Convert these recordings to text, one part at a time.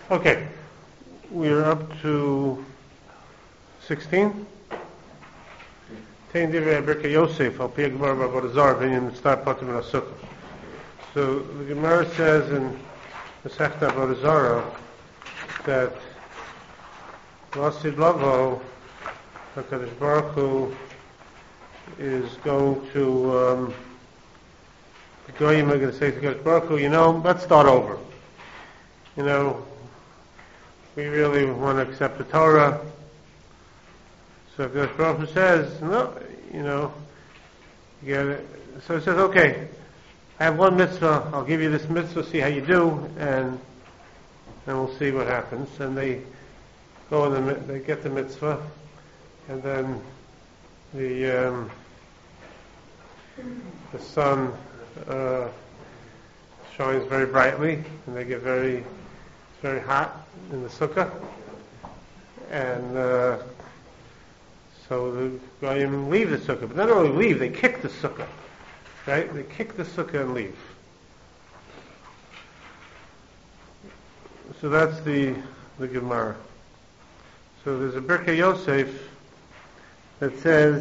Okay, we're up to 16. Tein Divrei Birkei Yosef al Pi Gemara B'Avodah Zarah V'Inyan Star Potem in Asukah. So the Gemara says in Masechta Avodah Zarah that Lasid Lavo, HaKadosh Baruch Hu is going to the Goyim are going to say to HaKadosh Baruch Hu, let's start over. We really want to accept the Torah. So HaKadosh Baruch Hu says, no, you get it. So he says, okay, I have one mitzvah, I'll give you this mitzvah, see how you do, and we'll see what happens. And they go and they get the mitzvah, and then the sun shines very brightly, and they get very hot in the sukkah, and so the Goyim leave the sukkah, but not only leave, they kick the sukkah, right? They kick the sukkah and leave. So that's the Gemara. So there's a Birkei Yosef that says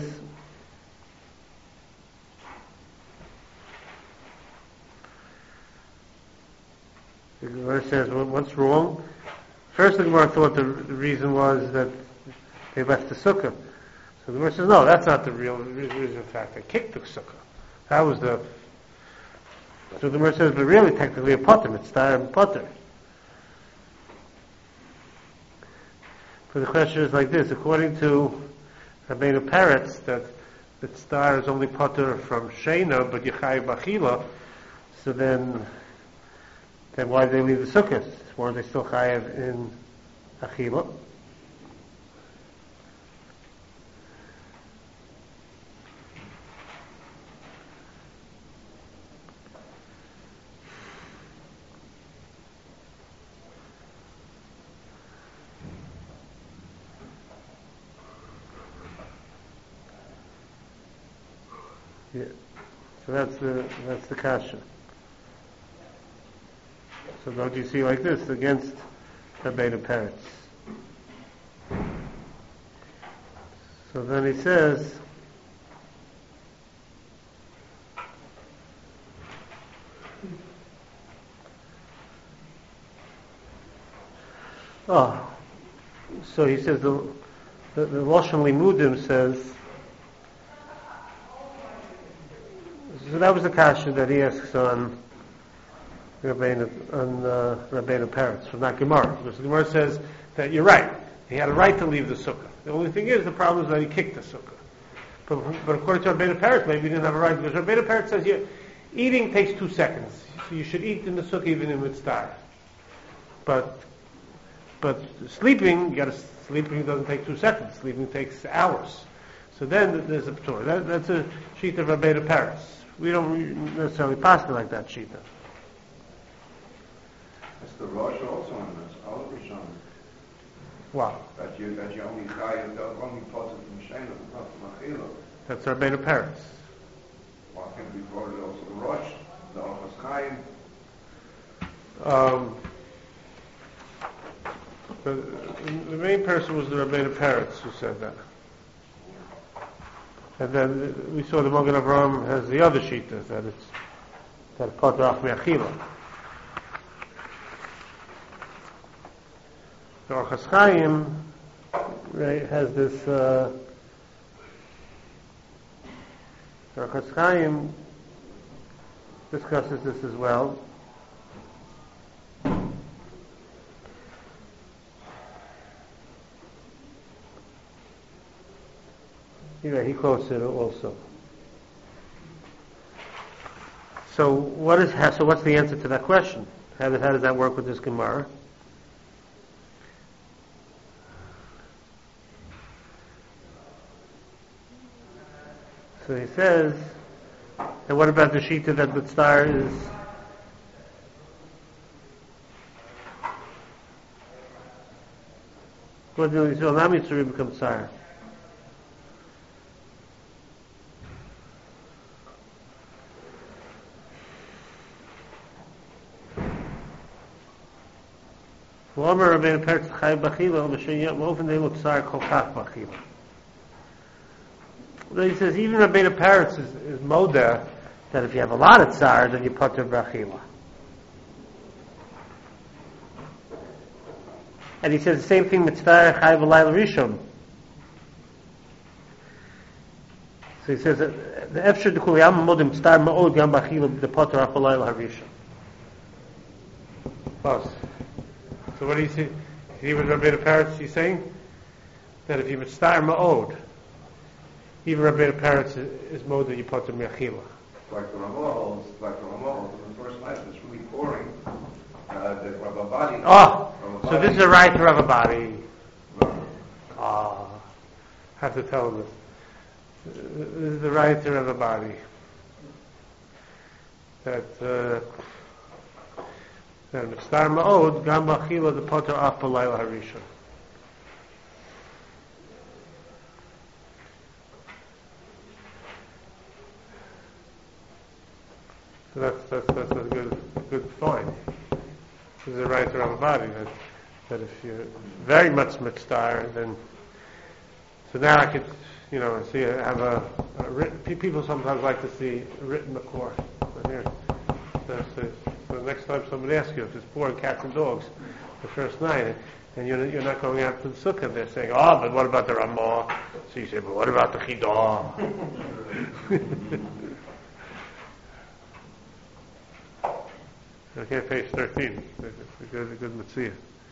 the Gemara says, what's wrong? First the Gemara thought the reason was that they left the sukkah. So the Gemara says, no, that's not the real reason. In fact, they kicked the sukkah. That was the... So the Gemara says, but really, technically a potter. It's star and potter. But the question is like this. According to Rabbeinu Peretz, that star is only potter from Sheina, but Yechayev B'Achila, so then why did they leave the sukkahs? Weren't they still chayev in Achila? Yeah. So that's the kasha. So don't you see like this against Rabbeinu Peretz? So then he says, so he says the Lashon Limudim says, so that was the kasha that he asks on Rabbeinu Peretz from that Gemara. Because the Gemara says that you're right. He had a right to leave the sukkah. The only thing is, the problem is that he kicked the sukkah. But according to Rabbeinu Peretz, maybe he didn't have a right, because Rabbeinu Peretz says eating takes 2 seconds. So you should eat in the sukkah even in mitzvah. But sleeping doesn't take 2 seconds. Sleeping takes hours. So then there's a Torah. That's a sheet of Rabbeinu Peretz. We don't necessarily pass it like that sheet. It's the Rosh also on this, all Rishon. Wow. That you only chayev, only potter from Sheina, not from Achila. That's Rabbeinu Peretz. Why can't we call it also the Rosh, the Ochas Chaim? The main person was the Rabbeinu Peretz who said that. And then we saw the Magen Avraham has the other shita that it's potter af me'achila. The Orchos Chaim has this. The Orchos Chaim discusses this as well. He quotes it also. So what's the answer to that question? How does that work with this Gemara? So he says, and what about the shita that the star is? What do you say? Now Mitzuri becomes sire. ואומר רבינו פרץ חי באכילה, באופן די לא צער כל כך באכילה. He says even Rabbeinu Peretz is moda that if you have a lot of tsar, then you pater b'achila. And he says the same thing mitzvah chai v'layla rishon. So he says that the efshir dekul yam modim mitzvah ma'od yam b'achila the pater af v'layla harishon. Close. So what do you see? Even Rabbeinu Peretz, he's saying that if you mitzvah ma'od, even Rabbeinu Peretz is moda you pater b'achila. Like the Ramah, in the first night, it's really pouring. The Rababadi. So this is a right to Rababadi. I have to tell him this. This is the right to Rababadi. That Mitzvah Ma'od, Gam B'achila, the Potter Af B'layla Harishon. So that's a good point. This is a right to Rababadi that if you're very much mitzvah, then so now I could see have a written. People sometimes like to see a written makor. Here, so next time somebody asks you if it's pouring cats and dogs the first night, and you're not going out to the sukkah, they're saying, but what about the Ramah? So you say, but what about the Chidah? Okay, page 13. A good mitzvah.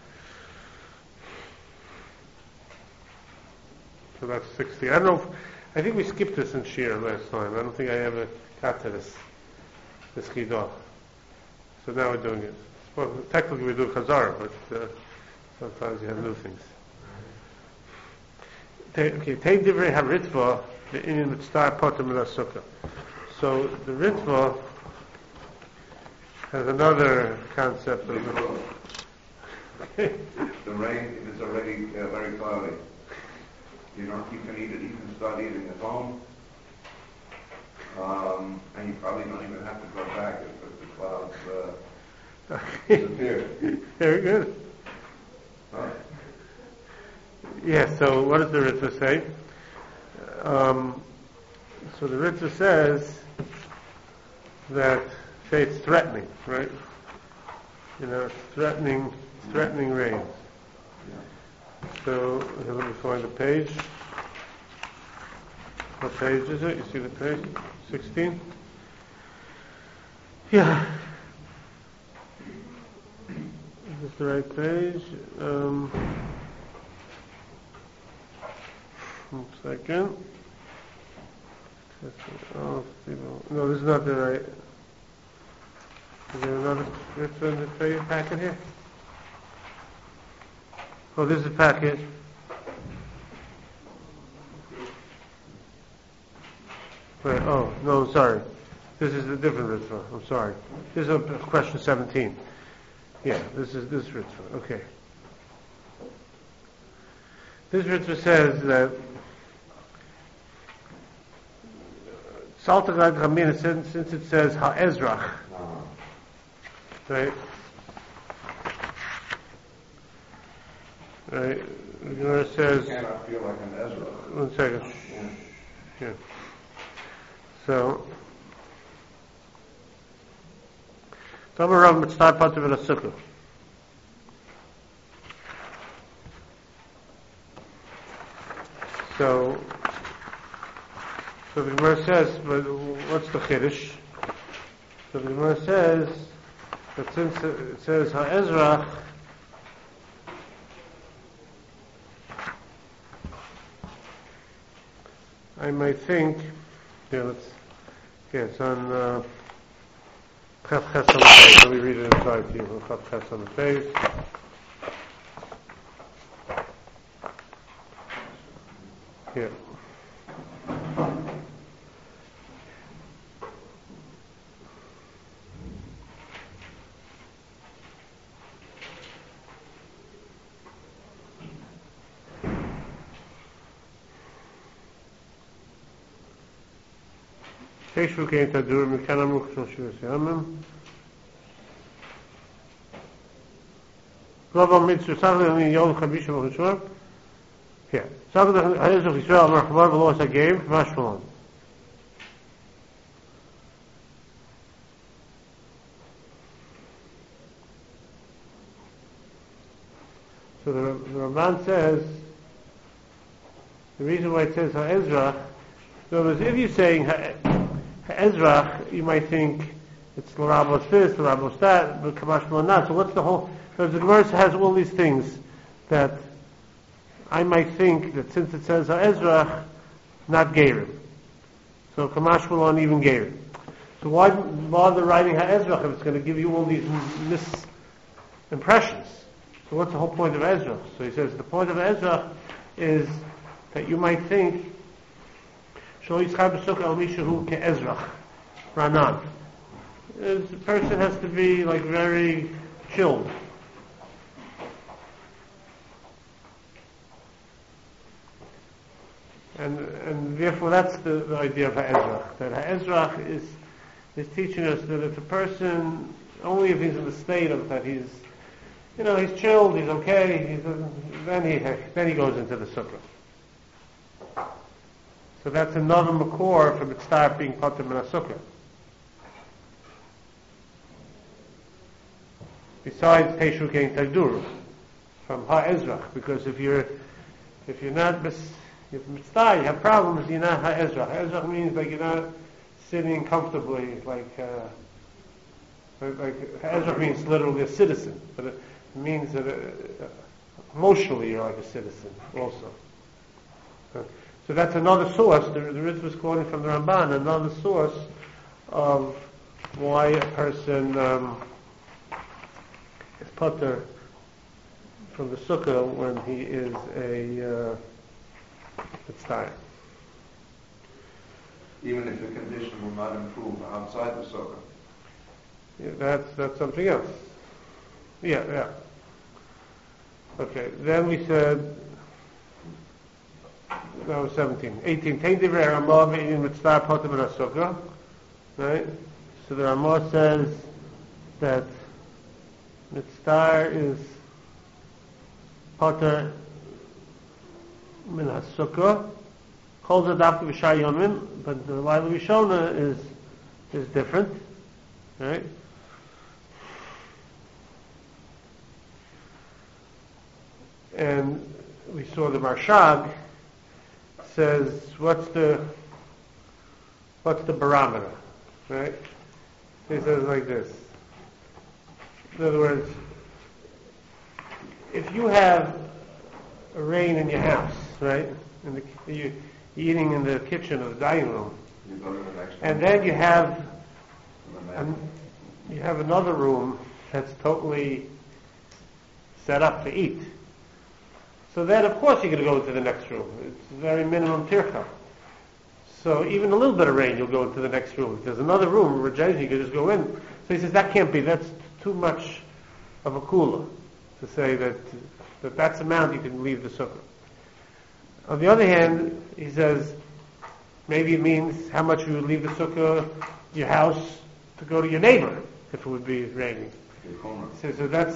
So that's 60. I don't know. I think we skipped this in Shir last time. I don't think I ever got to this chidah. So now we're doing it. Well, technically we do Chazar, but sometimes you have new things. Okay, take divrei haritva the inyan mitzvah potem sukkah. So the ritva has another concept of the rain, if it's already very cloudy, you can eat it. You can start eating at home, and you probably don't even have to go back if the clouds disappear. Very good. Huh? Yeah. So what does the Ritva say? So the Ritva says that. Say it's threatening, right? It's threatening rain. So let me find the page. What page is it? You see the page? 16? Yeah. Is this the right page? 1 second. No, this is not the right. Is there another Ritva in the packet here? Oh, this is a packet. Wait, no, I'm sorry. This is a different Ritva. I'm sorry. This is question 17. Yeah, this Ritva. Okay. This Ritva says that Saltagad Ramina, since it says Ha'ezrach, right? The Gemara says. You cannot feel like an Ezra. 1 second. Yeah. So. Tamar Rav Mitzvah Pater V'Lasukah. So the Gemara says, but what's the Chiddush? So the Gemara says that since it says Ha'ezrach, I might think, it's on Chaf Ches on the page. Let me read it inside to you. Chaf Ches on the page. Yeah. Keshu kein tadur mikan amru k'shon shivas yamim. Global mitzvah sagda in yom chamisha v'chushur. Here. Sagda ha'ezrach Yisrael merchabar v'lo asagim mashmalon. So the Ramban says, the reason why it says ha'ezrach, in other words, if you're saying ha'ezrach, you might think it's l'rabos this, l'rabos that, but kamashmalon not. So what's the whole? Because the Gemara has all these things that I might think that since it says ha'ezrach, not gerim. So kamash malon even gerim. So why bother writing ha'ezrach if it's going to give you all these misimpressions? So what's the whole point of Ezra? So he says the point of Ezra is that you might think Shlo yitzchar b'sukkah al mishahu ke'ezrach ranan. The person has to be like very chilled. And therefore that's the idea of ha'ezrach. That ha'ezrach is teaching us that if a person, only if he's in the state of that he's chilled, he's okay, then he goes into the sukkah. So that's another makor from it start being patur min sukkah. Besides Teshu Kein Tagdur from ha'ezrach, because if you're not if mitzvah, you have problems, you're not ha'ezrach. Ha'ezrach means like you're not sitting comfortably, like ha'ezrach means literally a citizen, but it means that emotionally you're like a citizen also. So that's another source, the Ritz was quoting from the Ramban, another source of why a person is patur from the sukkah when he is a mitzvah. Even if the condition will not improve outside the sukkah. Yeah, that's something else. Yeah. Okay, then we said, that was 17. 18. Tein divrei Ramah ve'in mitzvah patur min sukkah. Right? So the Ramah says that mitzvah is patur min sukkah. Calls it after V'shar Yomim, but the Laila Rishona is different. Right? And we saw the Marshag says, what's the barometer? Right? He says like this. In other words, if you have a rain in your house, right? You're eating in the kitchen or the dining room, and then you have another room that's totally set up to eat. So then, of course, you're going to go into the next room. It's very minimum tircha. So even a little bit of rain, you'll go into the next room. If there's another room, you can just go in. So he says that can't be. That's too much of a kula to say that's the amount you can leave the sukkah. On the other hand, he says maybe it means how much you would leave the sukkah, your house, to go to your neighbor if it would be raining. He says so that's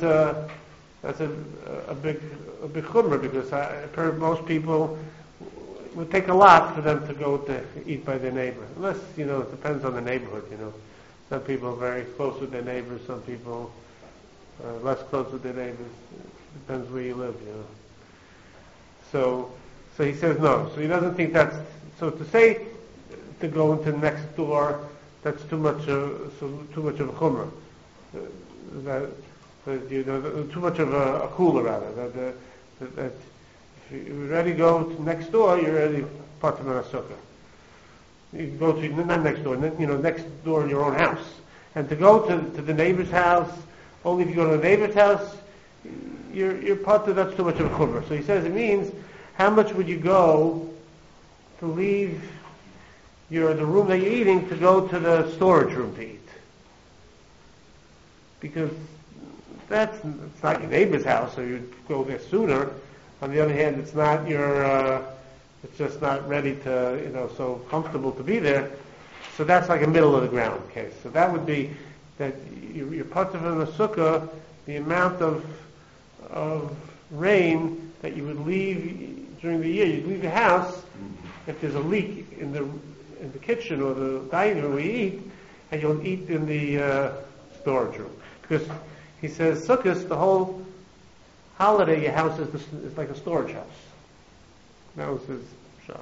a big chumrah, because I've heard most people it would take a lot for them to go to eat by their neighbor. Unless, it depends on the neighborhood, Some people are very close with their neighbors, some people are less close with their neighbors. It depends where you live, So he says no. So he doesn't think that's, so to say to go into the next door, that's too much of a chumrah. Too much of a kula rather. That if you already go to next door, you're already patur min sukkah. You can go to not next door, next door in your own house, and to go to the neighbor's house. Only if you go to the neighbor's house, you're patur. That's too much of a chumrah. So he says it means how much would you go to leave the room that you're eating to go to the storage room to eat, because it's not your neighbor's house, so you'd go there sooner. On the other hand, it's not it's just not ready to, so comfortable to be there. So that's like a middle of the ground case. So that would be that you're patur from the sukkah, the amount of of rain that you would leave during the year. You'd leave your house if there's a leak in the kitchen or the dining room where you eat, and you'll eat in the storage room. Because he says, Sukkot, the whole holiday, your house is like a storage house. That was his shot.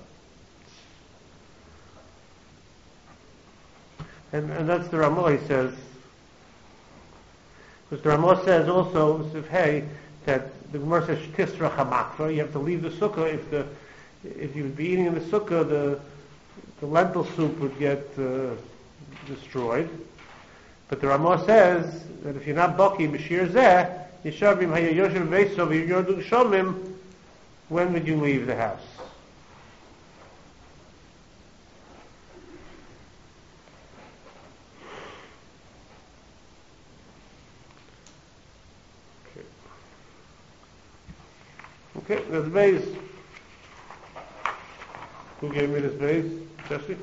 And that's the Ramah, he says. Because the Ramah says also, hey, that the Gemara says, Tisra Hamakfa, you have to leave the sukkah. If you would be eating in the sukkah, the lentil soup would get destroyed. But the Ramah says that if you're not baki b'shir zeh, yishabim hayayoshem veisov yorduk shomim, when would you leave the house? Okay, there's base. Who gave me this base? Jesse?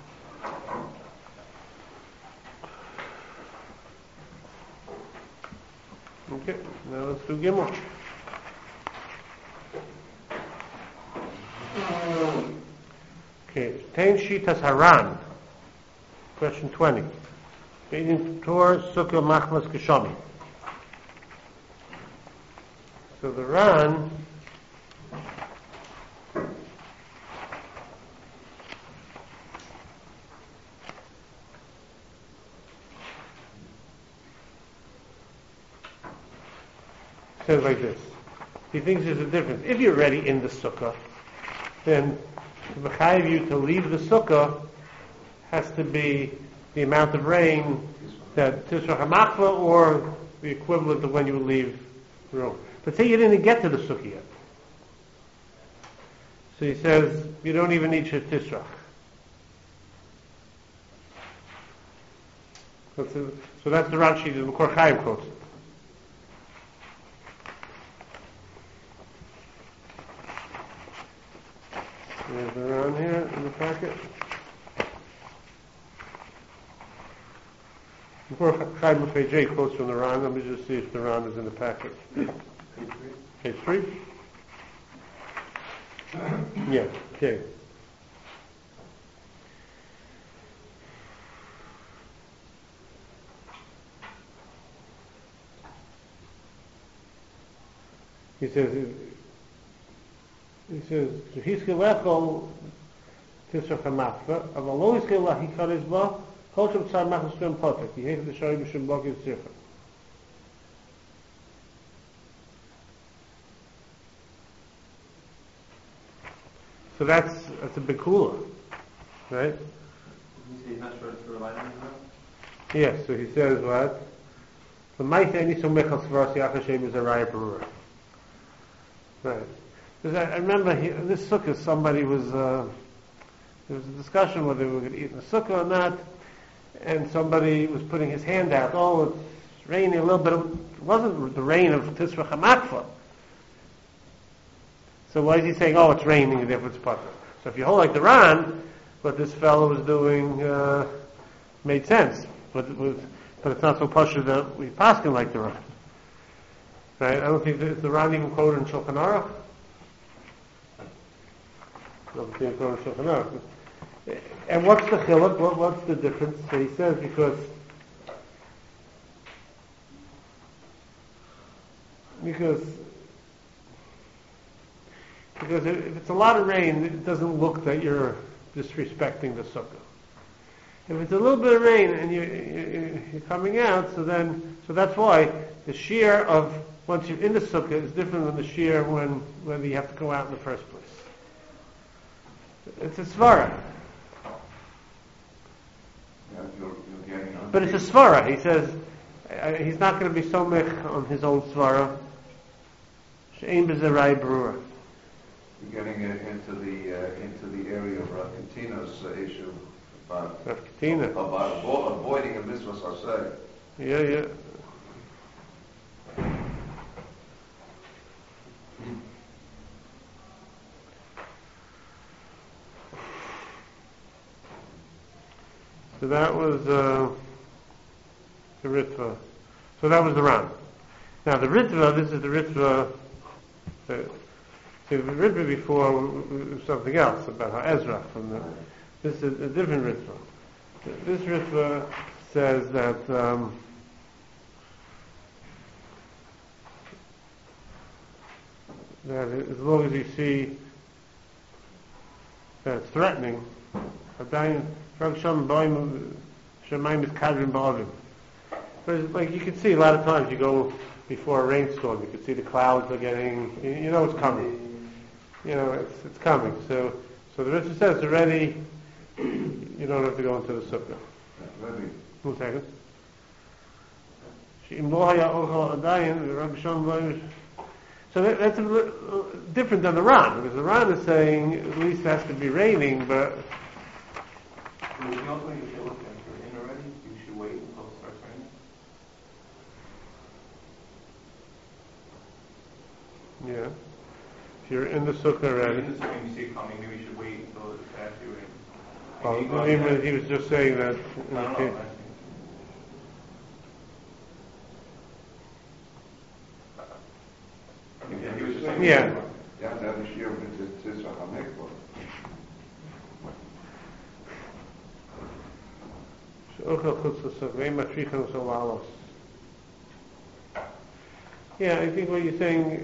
Okay, now let's do Gimel. Okay, Tain Shitas Haran. Question 20. Eating Tor Sukkah Machmas Keshomi. So the Ran says like this. He thinks there's a difference. If you're already in the sukkah, then to mechayiv you to leave the sukkah has to be the amount of rain that Tisra Hamakla or the equivalent of when you would leave the room. But say you didn't get to the sukkah yet. So he says you don't even need your Tisra. So that's the Rashi, the Kor Chaim quotes it. There's the Ran here in the packet. Before Chaim J quotes from the Ran, let me just see if the Ran is in the packet. Page 3? Yeah, okay. He says, "Hiskil lechol tisra chamakva, aval lo hiskil lahikaris ba, holchem tzar machas shem potek. He hated the shari b'shem bogis tzircha." So that's a big kula, right? He's not sure to rely on him. Yes. So he says what? The ma'aseh any sumechas v'rasi achashem is a raya berurah. Right. Because I remember in this sukkah somebody was, there was a discussion whether we were going to eat in the sukkah or not, and somebody was putting his hand out, oh, it's raining a little bit. It wasn't the rain of Tisra Hamakfa. So why is he saying, oh, it's raining and therefore it's potter? So if you hold like the Ran, what this fellow was doing made sense. But it's not so potter that we paskin like the Ran. Right? I don't think the Ran even quoted in Shulchan Aruch. And what's the chiluk? What's the difference? So he says because if it's a lot of rain, it doesn't look that you're disrespecting the sukkah. If it's a little bit of rain and you're coming out, so that's why the shear of once you're in the sukkah is different than the shear when you have to go out in the first place. It's a svara. But it's a svara. He says he's not going to be so mech on his own svara. She'ein b'zerai berurah. You're getting into the area of Rav Katina's issue about avoiding a mitzvah saseh. Yeah. So that was the Ritva. So that was the Ran. Now the Ritva, this is the Ritva. See, the Ritva before was something else about how Ezra. This is a different Ritva. This Ritva says that that as long as you see that it's threatening, but like you can see a lot of times you go before a rainstorm, you can see the clouds are getting, you know it's coming. You know it's coming. So the Ritva says already you don't have to go into the sukkah. One second. So that's different than the Ran, because the Ran is saying at least it has to be raining, but When you also use the look if you're in already, you should wait until it starts raining. yeah, if you're in the sukkah already. In the sukkah, you see it coming, maybe you should wait until it actually rains. Well, he was just saying that. I don't know. He was just saying. Yeah. You have to have a shear with the Tzisach HaMikvah. Yeah, I think what you're saying,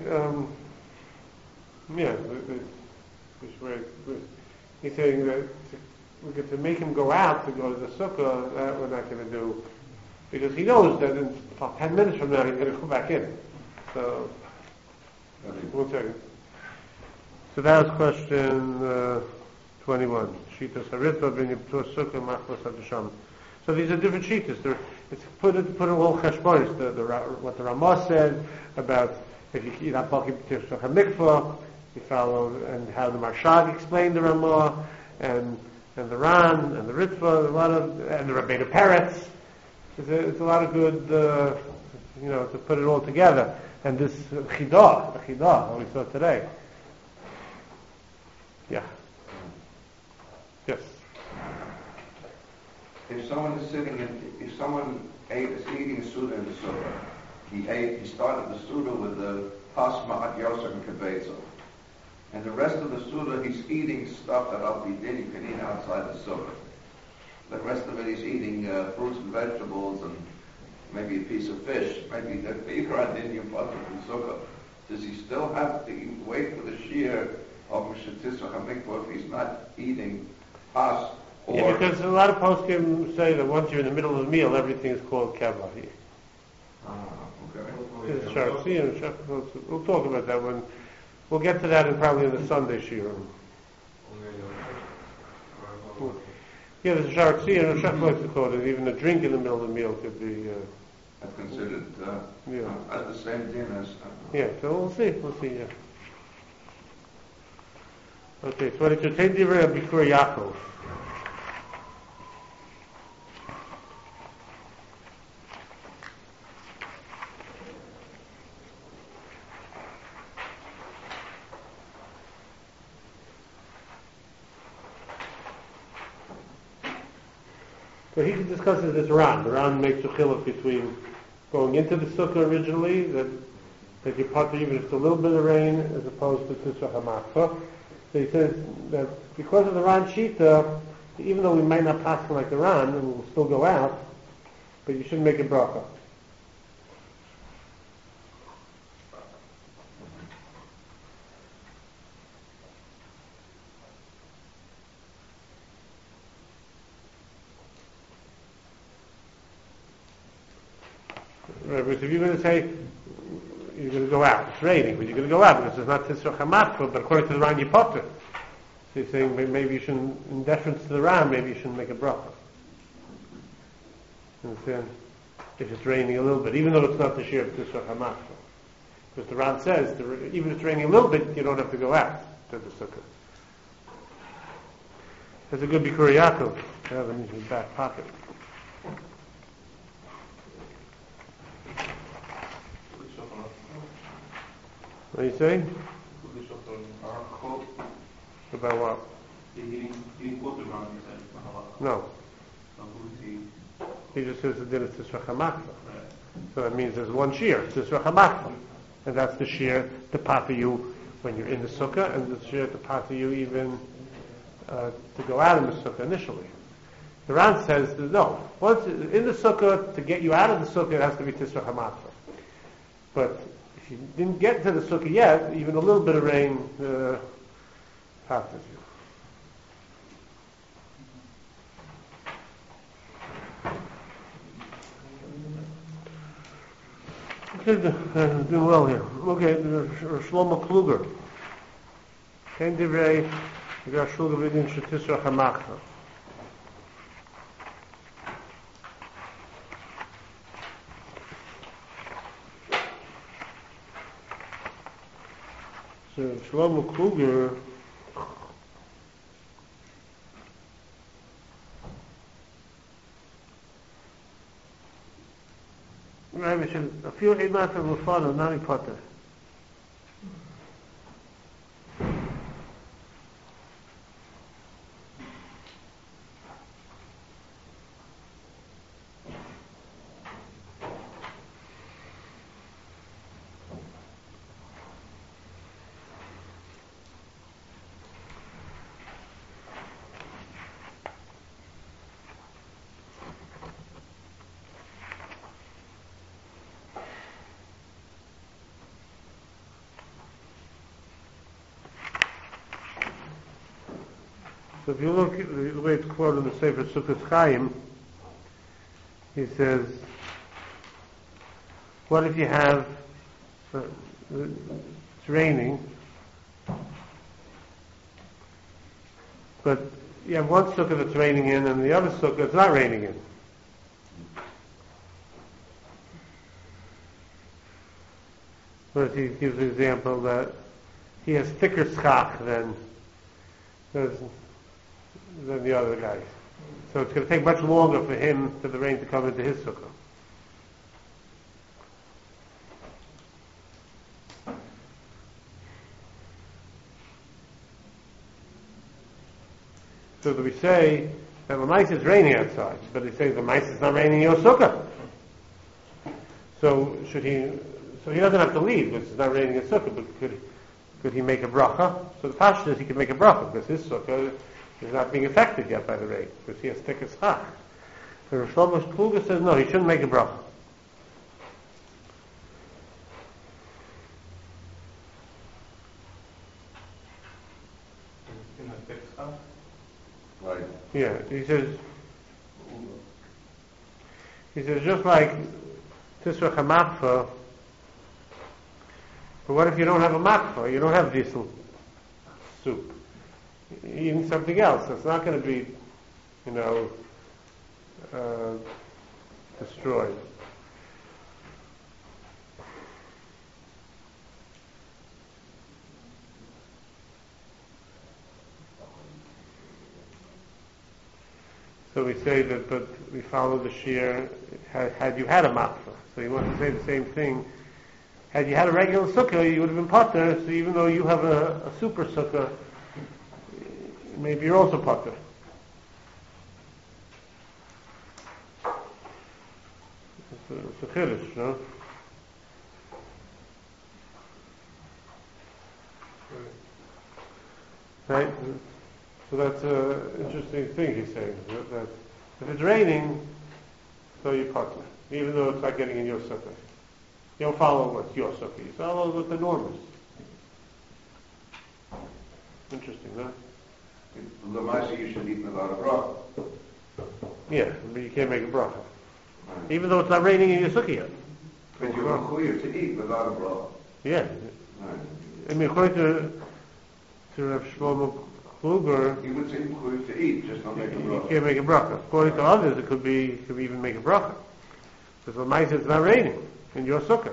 he's saying that we get to make him go out to go to the sukkah, that we're not going to do, because he knows that in 10 minutes from now he's going to go back in. So, one second. So that was question 21. Shitas Haritva ben Yibtur Sukkah Machmas HaDesham. So these are different shitas. It's put a little cheshbonis. What the Ramah said about if you're not talking to mikvah, you follow, and how the Marshag explained the Ramah, and the Ran, and the Ritva, and the Rabbeinu Peretz. It's a lot of good, to put it all together. And this chidah, that we saw today. Yeah. Yes. If someone is if someone is eating a Suda in the Suda, he started the Suda with the Pasma at Yosef and Kebetzel. And the rest of the Suda, he's eating stuff that Al Bidin you can eat outside the Suda. The rest of it, he's eating fruits and vegetables and maybe a piece of fish, maybe the Ikra Indian part of the Sukkah. Does he still have to wait for the shear of Mishatisach HaMikvah if he's not eating pas? Yeah, because a lot of poskim say that once you're in the middle of the meal, everything is called keva. Okay. We'll talk about that when we'll get to that probably in the Sunday shiur. Yeah, there's a sharatzi and a shach called it. Even a drink in the middle of the meal could be. That's considered as the same thing as. Yeah, so we'll see. Yeah. Okay, 22. Take the before Yaakov. So he discusses this Ran. The Ran makes a chiluk between going into the sukkah originally, that you part even if it's a little bit of rain, as opposed to Tzisach HaMakvah. So he says that because of the Ran Shita, even though we might not pass like the Ran, and we'll still go out, but you shouldn't make a bracha. Right, because if you're going to say you're going to go out, it's raining, but you're going to go out because it's not Tzisach HaMakvah, but according to the Ran, you potter. So he's saying maybe you shouldn't, in deference to the Ran, maybe you shouldn't make a bracha. Understand? If it's raining a little bit, even though it's not the shear of Tzisach HaMakvah. Because the Ran says, even if it's raining a little bit, you don't have to go out to the sukkah. That's a good Bikur Yaakov. Have him in his back pocket. What do you say? About what? He didn't quote the Ran, he said. No. He just says the din is Tzisach HaMakvah. So that means there's one shear, Tisra Hamakfa. And that's the shear to pata you when you're in the sukkah, and the shear to pata you even to go out of the sukkah initially. The Ran says that no, once in the sukkah, to get you out of the sukkah, it has to be Tisra Hamakfa. But if you didn't get to the sukkah yet, even a little bit of rain patas you. Okay, doing well here. Okay, Shlomo Kluger. Ken divrei Shulga Vidin Shetisra Hamakfa. So Shlomo Kluger a few Eimat of Lufano, Nani Potter. So if you look at the way it's quoted in the Sefer Sukkot Chaim, he says, what if you have, it's raining, but you have one sukkah that's raining in and the other sukkah it's not raining in. But he gives the example that he has thicker schach than the other guys. So it's going to take much longer for him, for the rain to come into his sukkah. So that we say that the mice is raining outside, but he says the mice is not raining in your sukkah. So should he? So he doesn't have to leave because it's not raining in sukkah. But could he make a bracha? So the pashto is he can make a bracha because his sukkah is not being affected yet by the rain because he has thicker schach. The Rosh Shlomo Kluger says no, he shouldn't make a bracha. In the thick schach? Right. Yeah, he says just like Tisra Hamakfa, but what if you don't have a makfa? You don't have diesel soup. You need something else. It's not going to be, destroyed. So we say that, but we follow the shear, had you had a makfa. So you want to say the same thing. Had you had a regular sukkah, you would have been potter, so even though you have a super sukkah, maybe you're also potter. It's a chiddush, no? Right? So that's an interesting thing he's saying. That if it's raining, so you potter, even though it's not getting in your sukkah. You don't follow what's your sukkah. You follow what the norm is. Interesting, huh? The Maisa you should eat without a bracha. Yeah, but you can't make a bracha. Even though it's not raining in your sukkah yet. But you're required to eat without a bracha. Yeah. Right. I mean, according to Rav Shlomo Kluger, He would say required to eat, just not make a you bracha. can't make a bracha. According to others, it could even make a bracha. Because the mice, it's not raining in your sukkah.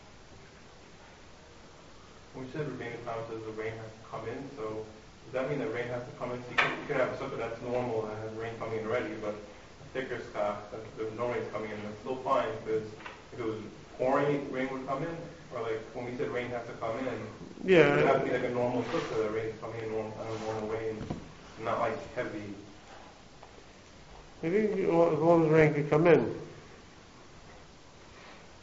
When we said Rebbeinu Tam says the rain has to come in, so does that mean that rain has to come in? So you could have a sukkah that's normal and has rain coming in already, but a thicker schach, there's no rain coming in, that's still fine, because if it was pouring, rain would come in? Or like, when we said rain has to come in, Yeah. it has to be like a normal sukkah, that rain is coming in a normal way, and not like heavy. I think as long as rain can come in.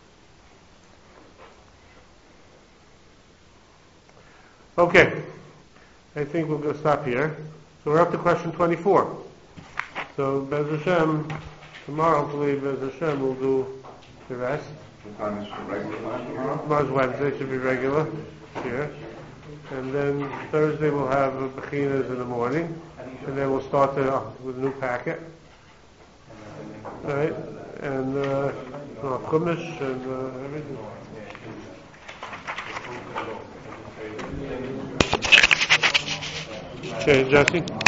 Okay. I think we're going to stop here. So we're up to question 24. So Bez Hashem, tomorrow, hopefully Bez Hashem will do the rest. What time is the regular time tomorrow? Tomorrow's Wednesday, should be regular here. And then Thursday we'll have Bechinas in the morning. And then we'll start with a new packet. Right? And Chumash and everything. Okay, Jesse?